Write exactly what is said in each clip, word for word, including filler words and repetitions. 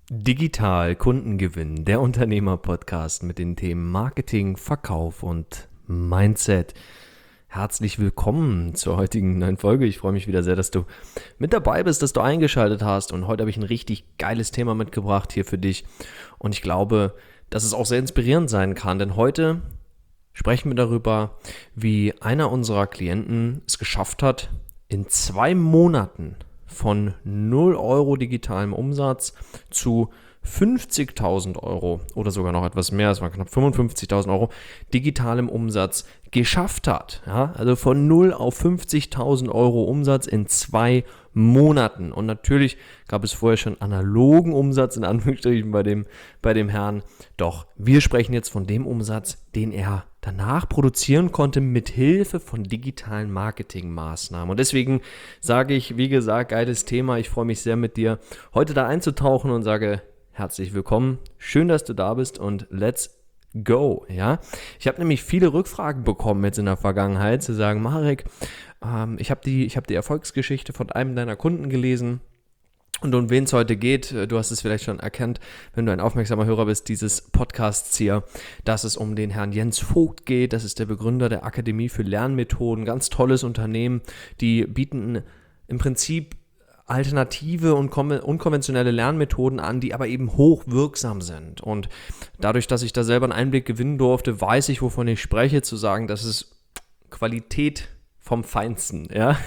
Digital Kundengewinn, der Unternehmer-Podcast mit den Themen Marketing, Verkauf und Mindset. Herzlich willkommen zur heutigen neuen Folge. Ich freue mich wieder sehr, dass du mit dabei bist, dass du eingeschaltet hast. Und heute habe ich ein richtig geiles Thema mitgebracht hier für dich. Und ich glaube, dass es auch sehr inspirierend sein kann, denn heute sprechen wir darüber, wie einer unserer Klienten es geschafft hat, in zwei Monaten von null Euro digitalem Umsatz zu fünfzigtausend Euro oder sogar noch etwas mehr, es waren knapp fünfundfünfzigtausend Euro, digitalem Umsatz geschafft hat. Ja, also von null auf fünfzigtausend Euro Umsatz in zwei Monaten. Und natürlich gab es vorher schon analogen Umsatz, in Anführungsstrichen, bei dem, bei dem Herrn. Doch wir sprechen jetzt von dem Umsatz, den er danach produzieren konnte mit Hilfe von digitalen Marketingmaßnahmen. Und deswegen sage ich, wie gesagt, geiles Thema. Ich freue mich sehr mit dir heute da einzutauchen und sage herzlich willkommen. Schön, dass du da bist und let's go. Ja? Ich habe nämlich viele Rückfragen bekommen jetzt in der Vergangenheit, zu sagen, Marek, ähm, ich habe die, ich hab die Erfolgsgeschichte von einem deiner Kunden gelesen. Und um wen es heute geht, du hast es vielleicht schon erkannt, wenn du ein aufmerksamer Hörer bist, dieses Podcasts hier, dass es um den Herrn Jens Vogt geht. Das ist der Begründer der Akademie für Lernmethoden, ganz tolles Unternehmen. Die bieten im Prinzip alternative und unkonventionelle Lernmethoden an, die aber eben hochwirksam sind. Und dadurch, dass ich da selber einen Einblick gewinnen durfte, weiß ich, wovon ich spreche, zu sagen, dass es Qualität vom Feinsten, ja.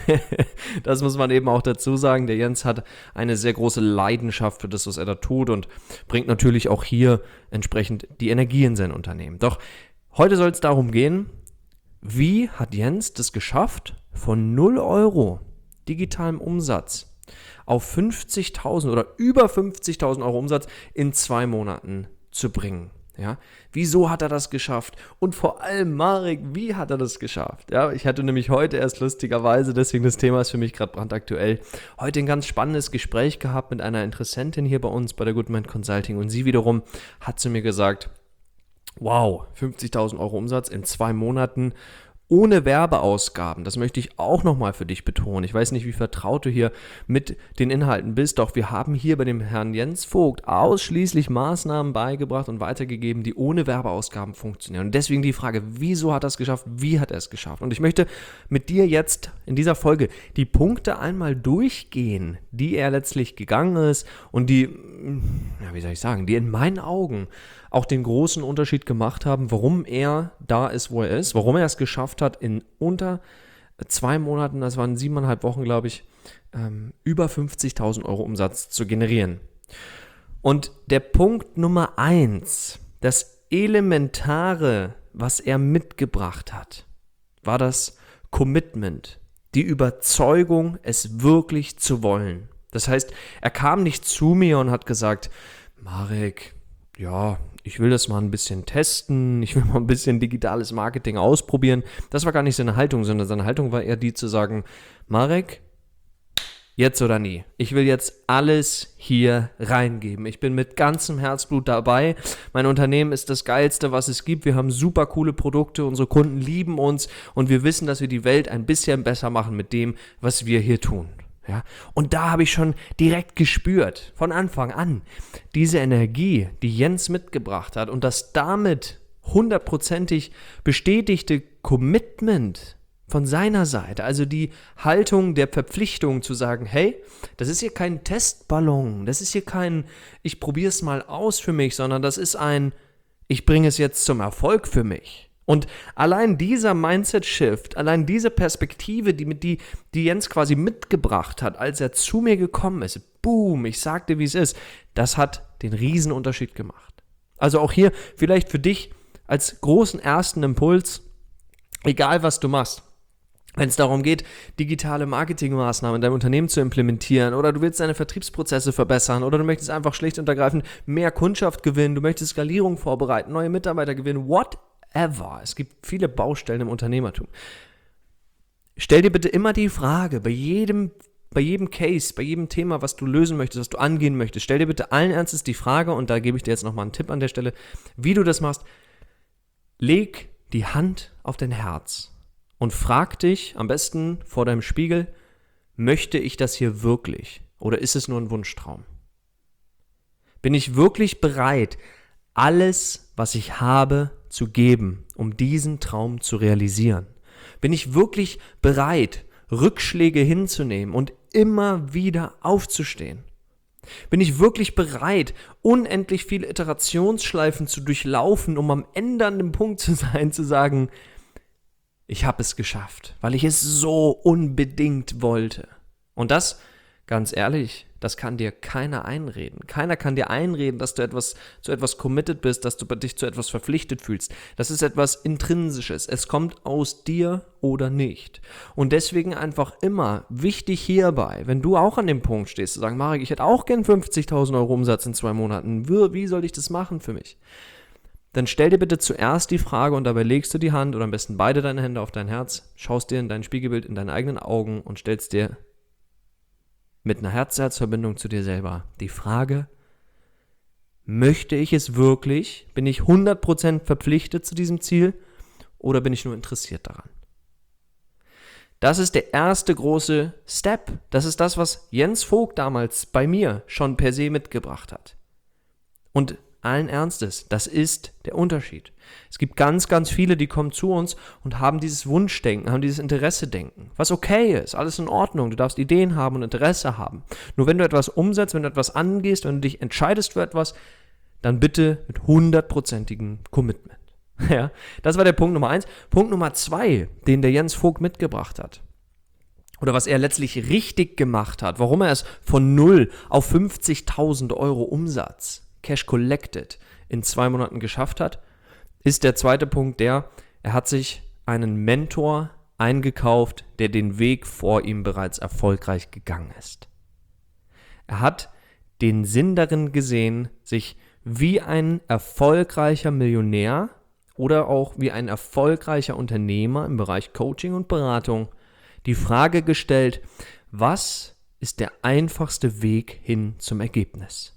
Das muss man eben auch dazu sagen. Der Jens hat eine sehr große Leidenschaft für das, was er da tut und bringt natürlich auch hier entsprechend die Energie in sein Unternehmen. Doch heute soll es darum gehen, wie hat Jens das geschafft, von null Euro digitalem Umsatz auf fünfzigtausend oder über fünfzigtausend Euro Umsatz in zwei Monaten zu bringen. Ja, wieso hat er das geschafft? Und vor allem, Marek, wie hat er das geschafft? Ja, ich hatte nämlich heute erst lustigerweise, deswegen das Thema ist für mich gerade brandaktuell, heute ein ganz spannendes Gespräch gehabt mit einer Interessentin hier bei uns bei der Goodman Consulting und sie wiederum hat zu mir gesagt, wow, fünfzigtausend Euro Umsatz in zwei Monaten ohne Werbeausgaben. Das möchte ich auch nochmal für dich betonen. Ich weiß nicht, wie vertraut du hier mit den Inhalten bist, doch wir haben hier bei dem Herrn Jens Vogt ausschließlich Maßnahmen beigebracht und weitergegeben, die ohne Werbeausgaben funktionieren. Und deswegen die Frage, wieso hat er es geschafft? Wie hat er es geschafft? Und ich möchte mit dir jetzt in dieser Folge die Punkte einmal durchgehen, die er letztlich gegangen ist und die, ja, wie soll ich sagen, die in meinen Augen auch den großen Unterschied gemacht haben, warum er da ist, wo er ist, warum er es geschafft hat, in unter zwei Monaten, das waren siebeneinhalb Wochen, glaube ich, ähm, über fünfzigtausend Euro Umsatz zu generieren. Und der Punkt Nummer eins, das Elementare, was er mitgebracht hat, war das Commitment, die Überzeugung, es wirklich zu wollen. Das heißt, er kam nicht zu mir und hat gesagt, Marek, ja, ich will das mal ein bisschen testen, ich will mal ein bisschen digitales Marketing ausprobieren. Das war gar nicht seine Haltung, sondern seine Haltung war eher die zu sagen, Marek, jetzt oder nie. Ich will jetzt alles hier reingeben. Ich bin mit ganzem Herzblut dabei. Mein Unternehmen ist das Geilste, was es gibt. Wir haben super coole Produkte, unsere Kunden lieben uns und wir wissen, dass wir die Welt ein bisschen besser machen mit dem, was wir hier tun. Ja, und da habe ich schon direkt gespürt, von Anfang an, diese Energie, die Jens mitgebracht hat und das damit hundertprozentig bestätigte Commitment von seiner Seite, also die Haltung der Verpflichtung zu sagen, hey, das ist hier kein Testballon, das ist hier kein, ich probiere es mal aus für mich, sondern das ist ein, ich bringe es jetzt zum Erfolg für mich. Und allein dieser Mindset-Shift, allein diese Perspektive, die, die, die Jens quasi mitgebracht hat, als er zu mir gekommen ist, boom, ich sagte, wie es ist, das hat den Riesenunterschied gemacht. Also auch hier vielleicht für dich als großen ersten Impuls, egal was du machst, wenn es darum geht, digitale Marketingmaßnahmen in deinem Unternehmen zu implementieren oder du willst deine Vertriebsprozesse verbessern oder du möchtest einfach schlicht und ergreifend mehr Kundschaft gewinnen, du möchtest Skalierung vorbereiten, neue Mitarbeiter gewinnen, what ever. Es gibt viele Baustellen im Unternehmertum. Stell dir bitte immer die Frage, bei jedem, bei jedem Case, bei jedem Thema, was du lösen möchtest, was du angehen möchtest, stell dir bitte allen Ernstes die Frage, und da gebe ich dir jetzt nochmal einen Tipp an der Stelle, wie du das machst. Leg die Hand auf dein Herz und frag dich am besten vor deinem Spiegel, möchte ich das hier wirklich oder ist es nur ein Wunschtraum? Bin ich wirklich bereit, alles, was ich habe, zu geben, um diesen Traum zu realisieren? Bin ich wirklich bereit, Rückschläge hinzunehmen und immer wieder aufzustehen? Bin ich wirklich bereit, unendlich viele Iterationsschleifen zu durchlaufen, um am Ende an dem Punkt zu sein, zu sagen, ich habe es geschafft, weil ich es so unbedingt wollte? Und das, ganz ehrlich, das kann dir keiner einreden. Keiner kann dir einreden, dass du etwas, zu etwas committed bist, dass du dich zu etwas verpflichtet fühlst. Das ist etwas Intrinsisches. Es kommt aus dir oder nicht. Und deswegen einfach immer wichtig hierbei, wenn du auch an dem Punkt stehst, zu sagen, Marek, ich hätte auch gern fünfzigtausend Euro Umsatz in zwei Monaten. Wie, wie soll ich das machen für mich? Dann stell dir bitte zuerst die Frage und dabei legst du die Hand oder am besten beide deine Hände auf dein Herz, schaust dir in dein Spiegelbild, in deine eigenen Augen und stellst dir mit einer Herz-Herz-Verbindung zu dir selber die Frage, möchte ich es wirklich? Bin ich hundert Prozent verpflichtet zu diesem Ziel oder bin ich nur interessiert daran? Das ist der erste große Step. Das ist das, was Jens Vogt damals bei mir schon per se mitgebracht hat. Und allen Ernstes, das ist der Unterschied. Es gibt ganz, ganz viele, die kommen zu uns und haben dieses Wunschdenken, haben dieses Interesse-Denken, was okay ist, alles in Ordnung, du darfst Ideen haben und Interesse haben. Nur wenn du etwas umsetzt, wenn du etwas angehst, wenn du dich entscheidest für etwas, dann bitte mit hundertprozentigem Commitment. Ja, das war der Punkt Nummer eins. Punkt Nummer zwei, den der Jens Vogt mitgebracht hat, oder was er letztlich richtig gemacht hat, warum er es von null auf fünfzigtausend Euro Umsatz, Cash Collected, in zwei Monaten geschafft hat, ist der zweite Punkt der, er hat sich einen Mentor eingekauft, der den Weg vor ihm bereits erfolgreich gegangen ist. Er hat den Sinn darin gesehen, sich wie ein erfolgreicher Millionär oder auch wie ein erfolgreicher Unternehmer im Bereich Coaching und Beratung die Frage gestellt, was ist der einfachste Weg hin zum Ergebnis?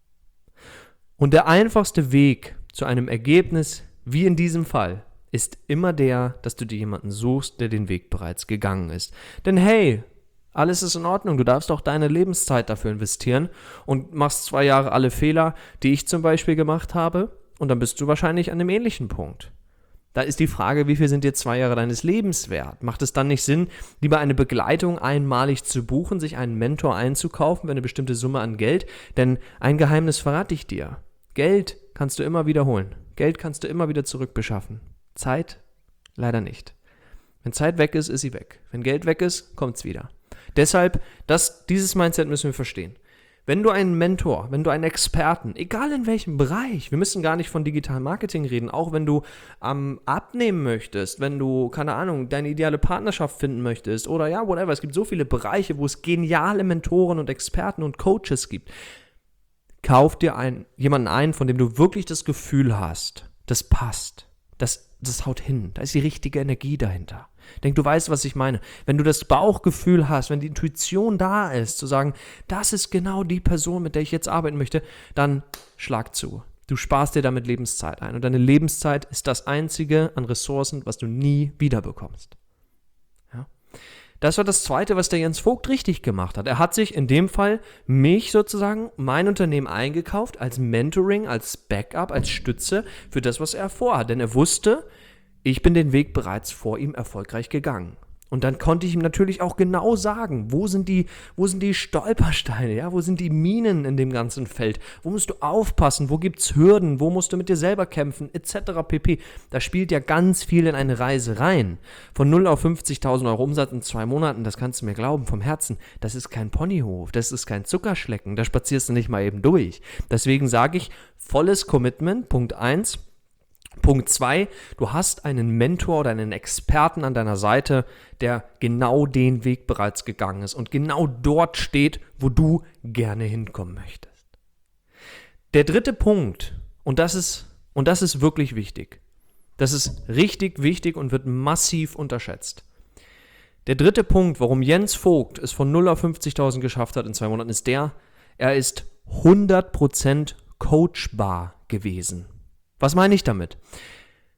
Und der einfachste Weg zu einem Ergebnis, wie in diesem Fall, ist immer der, dass du dir jemanden suchst, der den Weg bereits gegangen ist. Denn hey, alles ist in Ordnung, du darfst auch deine Lebenszeit dafür investieren und machst zwei Jahre alle Fehler, die ich zum Beispiel gemacht habe, und dann bist du wahrscheinlich an einem ähnlichen Punkt. Da ist die Frage, wie viel sind dir zwei Jahre deines Lebens wert? Macht es dann nicht Sinn, lieber eine Begleitung einmalig zu buchen, sich einen Mentor einzukaufen für eine bestimmte Summe an Geld? Denn ein Geheimnis verrate ich dir. Geld kannst du immer wiederholen. Geld kannst du immer wieder zurückbeschaffen. Zeit leider nicht. Wenn Zeit weg ist, ist sie weg. Wenn Geld weg ist, kommt es wieder. Deshalb, das, dieses Mindset müssen wir verstehen. Wenn du einen Mentor, wenn du einen Experten, egal in welchem Bereich, wir müssen gar nicht von digitalem Marketing reden, auch wenn du ähm, abnehmen möchtest, wenn du, keine Ahnung, deine ideale Partnerschaft finden möchtest oder ja, whatever, es gibt so viele Bereiche, wo es geniale Mentoren und Experten und Coaches gibt. Kauf dir einen, jemanden ein, von dem du wirklich das Gefühl hast, das passt, das, das haut hin, da ist die richtige Energie dahinter. Ich denke, du weißt, was ich meine. Wenn du das Bauchgefühl hast, wenn die Intuition da ist, zu sagen, das ist genau die Person, mit der ich jetzt arbeiten möchte, dann schlag zu. Du sparst dir damit Lebenszeit ein. Und deine Lebenszeit ist das Einzige an Ressourcen, was du nie wiederbekommst. Ja? Das war das Zweite, was der Jens Vogt richtig gemacht hat. Er hat sich in dem Fall mich sozusagen, mein Unternehmen eingekauft, als Mentoring, als Backup, als Stütze für das, was er vorhat. Denn er wusste, ich bin den Weg bereits vor ihm erfolgreich gegangen. Und dann konnte ich ihm natürlich auch genau sagen, wo sind die, wo sind die Stolpersteine, ja, wo sind die Minen in dem ganzen Feld, wo musst du aufpassen, wo gibt's Hürden, wo musst du mit dir selber kämpfen, et cetera pp. Da spielt ja ganz viel in eine Reise rein. Von null auf fünfzigtausend Euro Umsatz in zwei Monaten, das kannst du mir glauben, vom Herzen, das ist kein Ponyhof, das ist kein Zuckerschlecken, da spazierst du nicht mal eben durch. Deswegen sage ich, volles Commitment, Punkt eins. Punkt zwei, du hast einen Mentor oder einen Experten an deiner Seite, der genau den Weg bereits gegangen ist und genau dort steht, wo du gerne hinkommen möchtest. Der dritte Punkt, und das ist, und das ist wirklich wichtig, das ist richtig wichtig und wird massiv unterschätzt. Der dritte Punkt, warum Jens Vogt es von null auf fünfzigtausend geschafft hat in zwei Monaten, ist der, er ist hundert Prozent coachbar gewesen. Was meine ich damit?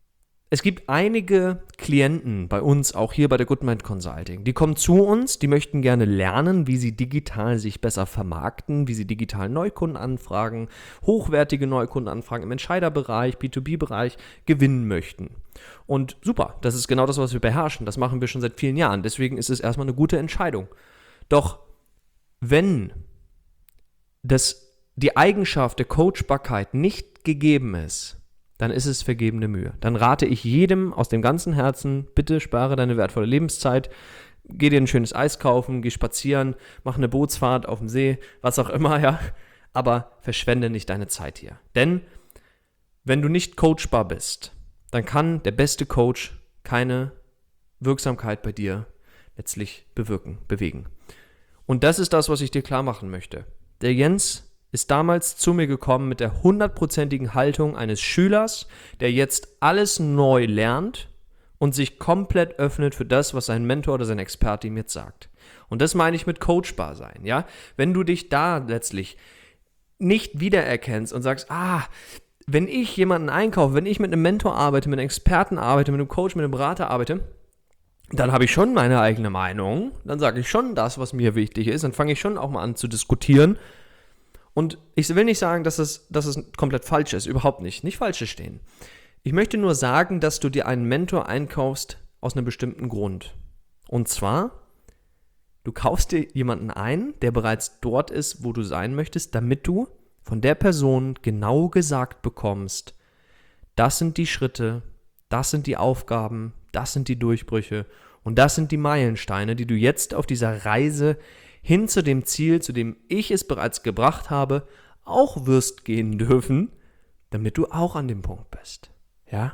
es gibt einige Klienten bei uns, auch hier bei der Goodmind Consulting, die kommen zu uns, die möchten gerne lernen, wie sie digital sich besser vermarkten, wie sie digital Neukundenanfragen, hochwertige Neukundenanfragen im Entscheiderbereich, B zwei B-Bereich gewinnen möchten. Und super, das ist genau das, was wir beherrschen. Das machen wir schon seit vielen Jahren. Deswegen ist es erstmal eine gute Entscheidung. Doch wenn das, die Eigenschaft der Coachbarkeit nicht gegeben ist, dann ist es vergebene Mühe. Dann rate ich jedem aus dem ganzen Herzen, bitte spare deine wertvolle Lebenszeit, geh dir ein schönes Eis kaufen, geh spazieren, mach eine Bootsfahrt auf dem See, was auch immer, ja, aber verschwende nicht deine Zeit hier. Denn wenn du nicht coachbar bist, dann kann der beste Coach keine Wirksamkeit bei dir letztlich bewirken, bewegen. Und das ist das, was ich dir klar machen möchte. Der Jens ist damals zu mir gekommen mit der hundertprozentigen Haltung eines Schülers, der jetzt alles neu lernt und sich komplett öffnet für das, was sein Mentor oder sein Experte ihm jetzt sagt. Und das meine ich mit coachbar sein, ja? Wenn du dich da letztlich nicht wiedererkennst und sagst, ah, wenn ich jemanden einkaufe, wenn ich mit einem Mentor arbeite, mit einem Experten arbeite, mit einem Coach, mit einem Berater arbeite, dann habe ich schon meine eigene Meinung, dann sage ich schon das, was mir wichtig ist, dann fange ich schon auch mal an zu diskutieren. Und ich will nicht sagen, dass es, dass es komplett falsch ist, überhaupt nicht, nicht falsch stehen. Ich möchte nur sagen, dass du dir einen Mentor einkaufst aus einem bestimmten Grund. Und zwar, du kaufst dir jemanden ein, der bereits dort ist, wo du sein möchtest, damit du von der Person genau gesagt bekommst, das sind die Schritte, das sind die Aufgaben, das sind die Durchbrüche und das sind die Meilensteine, die du jetzt auf dieser Reise hin zu dem Ziel, zu dem ich es bereits gebracht habe, auch wirst gehen dürfen, damit du auch an dem Punkt bist. Ja?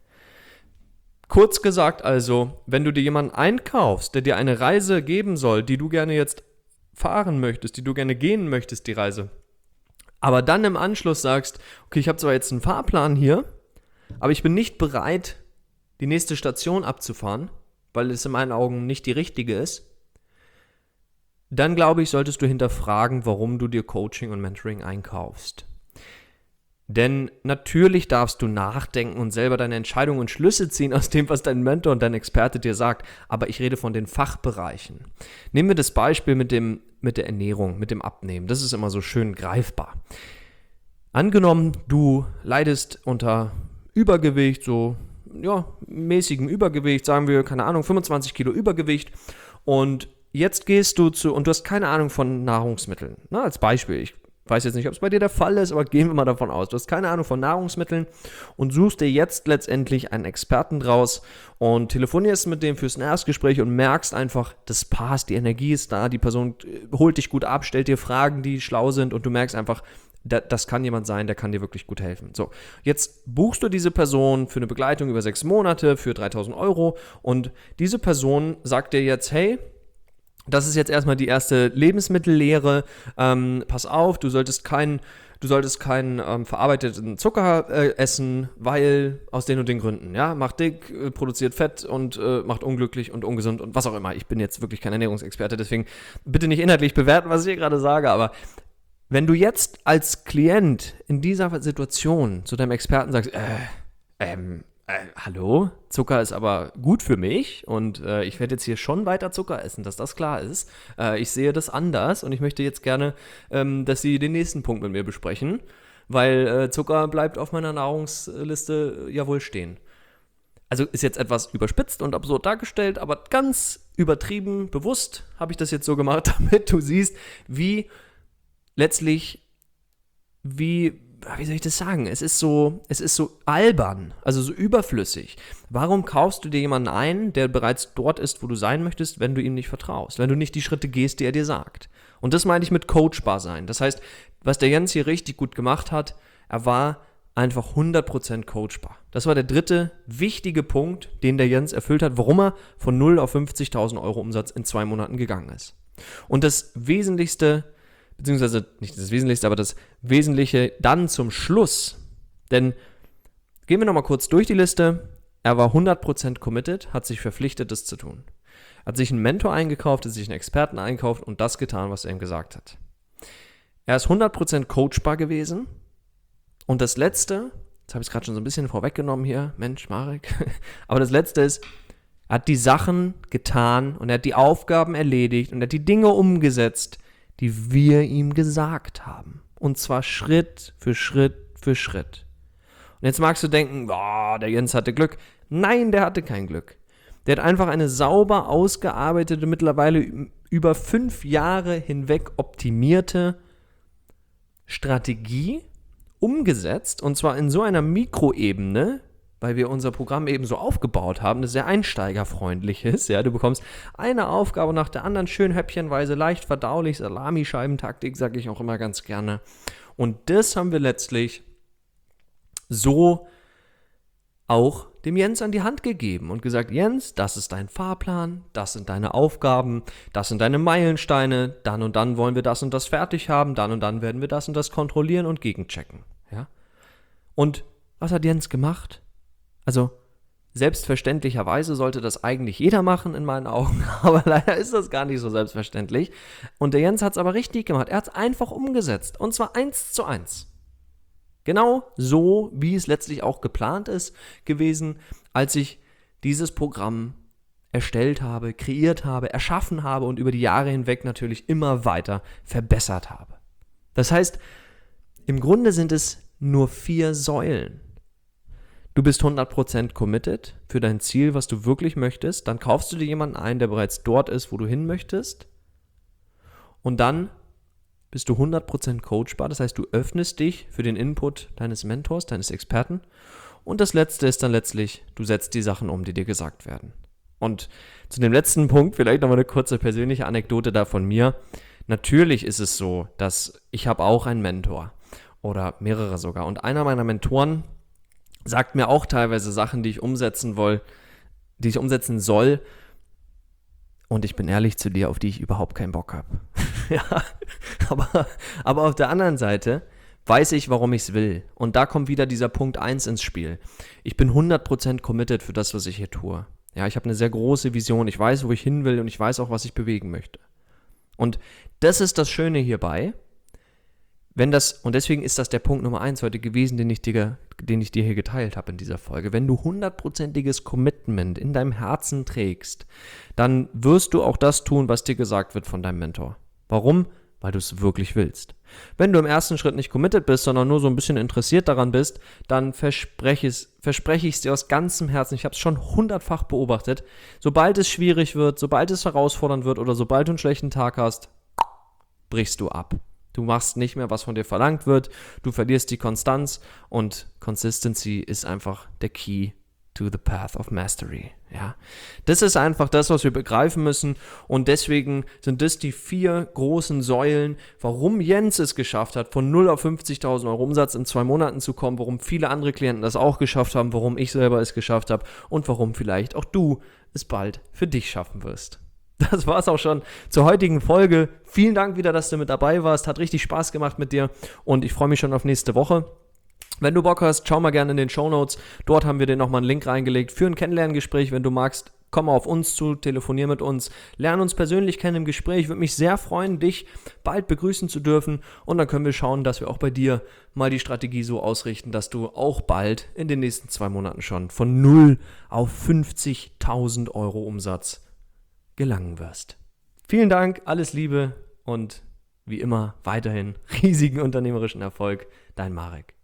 Kurz gesagt also, wenn du dir jemanden einkaufst, der dir eine Reise geben soll, die du gerne jetzt fahren möchtest, die du gerne gehen möchtest, die Reise, aber dann im Anschluss sagst, okay, ich habe zwar jetzt einen Fahrplan hier, aber ich bin nicht bereit, die nächste Station abzufahren, weil es in meinen Augen nicht die richtige ist, dann glaube ich, solltest du hinterfragen, warum du dir Coaching und Mentoring einkaufst. Denn natürlich darfst du nachdenken und selber deine Entscheidungen und Schlüsse ziehen aus dem, was dein Mentor und dein Experte dir sagt. Aber ich rede von den Fachbereichen. Nehmen wir das Beispiel mit dem, mit der Ernährung, mit dem Abnehmen. Das ist immer so schön greifbar. Angenommen, du leidest unter Übergewicht, so ja, mäßigem Übergewicht, sagen wir, keine Ahnung, fünfundzwanzig Kilo Übergewicht und jetzt gehst du zu, und du hast keine Ahnung von Nahrungsmitteln. Na, als Beispiel, ich weiß jetzt nicht, ob es bei dir der Fall ist, aber gehen wir mal davon aus. Du hast keine Ahnung von Nahrungsmitteln und suchst dir jetzt letztendlich einen Experten draus und telefonierst mit dem fürs Erstgespräch und merkst einfach, das passt, die Energie ist da, die Person holt dich gut ab, stellt dir Fragen, die schlau sind und du merkst einfach, das kann jemand sein, der kann dir wirklich gut helfen. So, jetzt buchst du diese Person für eine Begleitung über sechs Monate für dreitausend Euro und diese Person sagt dir jetzt, hey, das ist jetzt erstmal die erste Lebensmittellehre. Ähm, pass auf, du solltest keinen du solltest keinen ähm, verarbeiteten Zucker äh, essen, weil aus den und den Gründen. Ja, macht dick, äh, produziert Fett und äh, macht unglücklich und ungesund und was auch immer. Ich bin jetzt wirklich kein Ernährungsexperte, deswegen bitte nicht inhaltlich bewerten, was ich hier gerade sage, aber wenn du jetzt als Klient in dieser Situation zu deinem Experten sagst, äh, ähm, Äh, hallo, Zucker ist aber gut für mich und äh, ich werde jetzt hier schon weiter Zucker essen, dass das klar ist. Äh, ich sehe das anders und ich möchte jetzt gerne, ähm, dass Sie den nächsten Punkt mit mir besprechen, weil äh, Zucker bleibt auf meiner Nahrungsliste ja wohl stehen. Also ist jetzt etwas überspitzt und absurd dargestellt, aber ganz übertrieben, bewusst habe ich das jetzt so gemacht, damit du siehst, wie letztlich, wie wie soll ich das sagen? Es ist so, es ist so albern, also so überflüssig. Warum kaufst du dir jemanden ein, der bereits dort ist, wo du sein möchtest, wenn du ihm nicht vertraust, wenn du nicht die Schritte gehst, die er dir sagt? Und das meine ich mit coachbar sein. Das heißt, was der Jens hier richtig gut gemacht hat, er war einfach hundert Prozent coachbar. Das war der dritte wichtige Punkt, den der Jens erfüllt hat, warum er von null auf fünfzigtausend Euro Umsatz in zwei Monaten gegangen ist. Und das Wesentlichste, beziehungsweise nicht das Wesentlichste, aber das Wesentliche dann zum Schluss. Denn gehen wir nochmal kurz durch die Liste. Er war hundert Prozent committed, hat sich verpflichtet, das zu tun. Hat sich einen Mentor eingekauft, hat sich einen Experten eingekauft und das getan, was er ihm gesagt hat. Er ist hundert Prozent coachbar gewesen. Und das Letzte, Jetzt habe ich es gerade schon so ein bisschen vorweggenommen hier. Mensch, Marek. Aber das Letzte ist, er hat die Sachen getan und er hat die Aufgaben erledigt und er hat die Dinge umgesetzt, die wir ihm gesagt haben. Und zwar Schritt für Schritt für Schritt. Und jetzt magst du denken, oh, der Jens hatte Glück. Nein, der hatte kein Glück. Der hat einfach eine sauber ausgearbeitete, mittlerweile über fünf Jahre hinweg optimierte Strategie umgesetzt. Und zwar in so einer Mikroebene, weil wir unser Programm eben so aufgebaut haben, das sehr einsteigerfreundlich ist. Ja, du bekommst eine Aufgabe nach der anderen, schön häppchenweise, leicht verdaulich, Salamischeibentaktik, sage ich auch immer ganz gerne. Und das haben wir letztlich so auch dem Jens an die Hand gegeben und gesagt, Jens, das ist dein Fahrplan, das sind deine Aufgaben, das sind deine Meilensteine, dann und dann wollen wir das und das fertig haben, dann und dann werden wir das und das kontrollieren und gegenchecken. Ja? Und was hat Jens gemacht? Also selbstverständlicherweise sollte das eigentlich jeder machen in meinen Augen, aber leider ist das gar nicht so selbstverständlich. Und der Jens hat es aber richtig gemacht, er hat es einfach umgesetzt und zwar eins zu eins. Genau so, wie es letztlich auch geplant ist gewesen, als ich dieses Programm erstellt habe, kreiert habe, erschaffen habe und über die Jahre hinweg natürlich immer weiter verbessert habe. Das heißt, im Grunde sind es nur vier Säulen. Du bist hundert Prozent committed für dein Ziel, was du wirklich möchtest. Dann kaufst du dir jemanden ein, der bereits dort ist, wo du hin möchtest. Und dann bist du hundert Prozent coachbar, das heißt, du öffnest dich für den Input deines Mentors, deines Experten. Und das Letzte ist dann letztlich, du setzt die Sachen um, die dir gesagt werden. Und zu dem letzten Punkt vielleicht nochmal eine kurze persönliche Anekdote da von mir. Natürlich ist es so, dass ich habe auch einen Mentor oder mehrere sogar. Und einer meiner Mentoren sagt mir auch teilweise Sachen, die ich umsetzen will, die ich umsetzen soll. Und ich bin ehrlich zu dir, auf die ich überhaupt keinen Bock habe. Ja, aber, aber auf der anderen Seite weiß ich, warum ich es will. Und da kommt wieder dieser Punkt eins ins Spiel. Ich bin hundert Prozent committed für das, was ich hier tue. Ja, ich habe eine sehr große Vision. Ich weiß, wo ich hin will und ich weiß auch, was ich bewegen möchte. Und das ist das Schöne hierbei. Wenn das, und deswegen ist das der Punkt Nummer eins heute gewesen, den ich dir, den ich dir hier geteilt habe in dieser Folge. Wenn du hundertprozentiges Commitment in deinem Herzen trägst, dann wirst du auch das tun, was dir gesagt wird von deinem Mentor. Warum? Weil du es wirklich willst. Wenn du im ersten Schritt nicht committed bist, sondern nur so ein bisschen interessiert daran bist, dann verspreche ich, verspreche ich es dir aus ganzem Herzen, ich habe es schon hundertfach beobachtet, sobald es schwierig wird, sobald es herausfordernd wird oder sobald du einen schlechten Tag hast, brichst du ab. Du machst nicht mehr, was von dir verlangt wird, du verlierst die Konstanz und Consistency ist einfach der Key to the path of mastery. Ja, das ist einfach das, was wir begreifen müssen und deswegen sind das die vier großen Säulen, warum Jens es geschafft hat, von null auf fünfzigtausend Euro Umsatz in zwei Monaten zu kommen, warum viele andere Klienten das auch geschafft haben, warum ich selber es geschafft habe und warum vielleicht auch du es bald für dich schaffen wirst. Das war's auch schon zur heutigen Folge. Vielen Dank wieder, dass du mit dabei warst. Hat richtig Spaß gemacht mit dir und ich freue mich schon auf nächste Woche. Wenn du Bock hast, schau mal gerne in den Shownotes. Dort haben wir dir nochmal einen Link reingelegt für ein Kennenlerngespräch. Wenn du magst, komm mal auf uns zu, telefonier mit uns, lern uns persönlich kennen im Gespräch. Würde mich sehr freuen, dich bald begrüßen zu dürfen. Und dann können wir schauen, dass wir auch bei dir mal die Strategie so ausrichten, dass du auch bald in den nächsten zwei Monaten schon von null auf fünfzigtausend Euro Umsatz gelangen wirst. Vielen Dank, alles Liebe und wie immer weiterhin riesigen unternehmerischen Erfolg. Dein Marek.